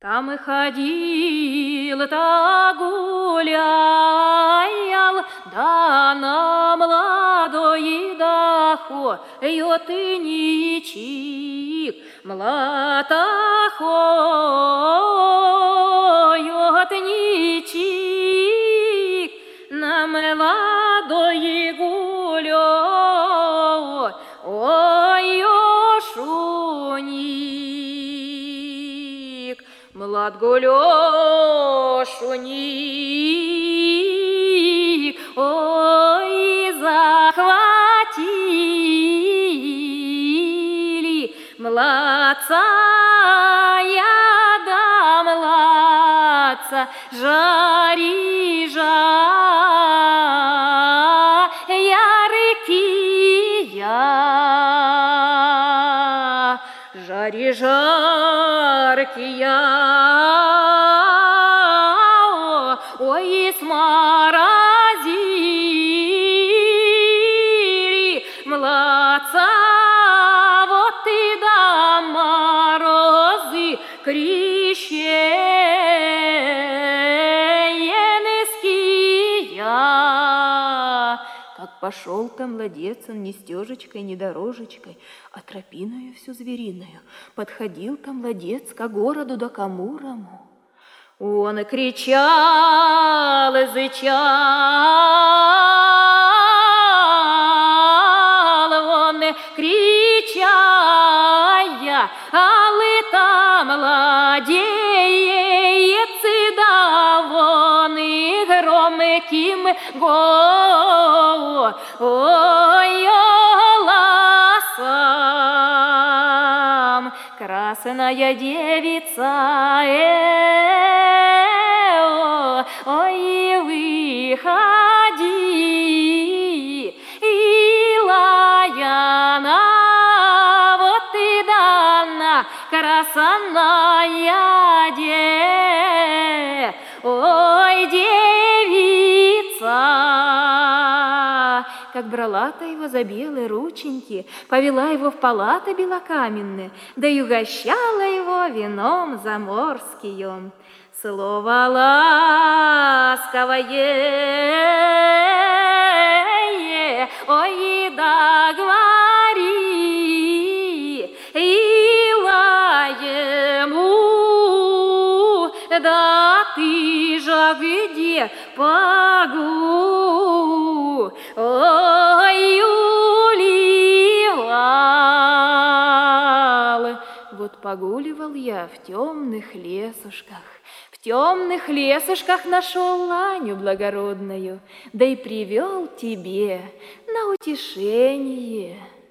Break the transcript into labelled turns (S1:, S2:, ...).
S1: Там и ходил, да гулял, да на молодой дохоет ничик, младохоет ничик, на молодой гулял, ой, шуник. Млад гулёшуник, ой, захватили младца, я да младца, жари жаркия, ой, сморозили младца, вот и да морозы крещенские. Как пошел-то младец он ни стежечкой, ни дорожечкой, а тропиною всю звериную. Подходил-то младец ко городу да ко мурому. Он и кричал, и зычал, он и кричая, алы-то младец, и да вон и громким голосом. Красная девица, ой, выходи, и лаяна, вот и дана, красная ой, девица. Как брала-то его за белые рученьки, повела его в палаты белокаменные, да и угощала его вином заморским. Слово ласковое, ой, да говори, и ему, да ты же где погу, ой, уливал. Вот погуливал я в темных лесушках, в темных лесушках нашел ланю благородную, да и привел тебе на утешение.